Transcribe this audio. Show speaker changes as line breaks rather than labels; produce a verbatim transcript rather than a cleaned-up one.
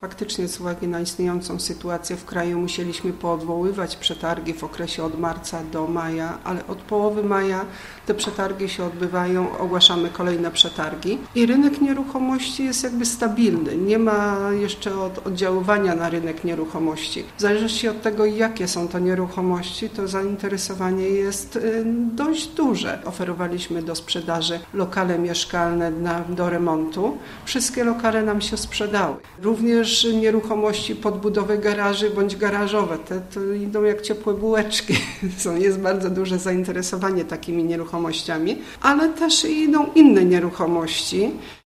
Faktycznie z uwagi na istniejącą sytuację w kraju musieliśmy poodwoływać przetargi w okresie od marca do maja, ale od połowy maja te przetargi się odbywają, ogłaszamy kolejne przetargi i rynek nieruchomości jest jakby stabilny. Nie ma jeszcze od oddziaływania na rynek nieruchomości. W zależności od tego, jakie są to nieruchomości, to zainteresowanie jest dość duże. Oferowaliśmy do sprzedaży lokale mieszkalne na, do remontu. Wszystkie lokale nam się sprzedały. Również nieruchomości podbudowy garaży bądź garażowe. Te to idą jak ciepłe bułeczki. Jest bardzo duże zainteresowanie takimi nieruchomościami, ale też idą inne nieruchomości.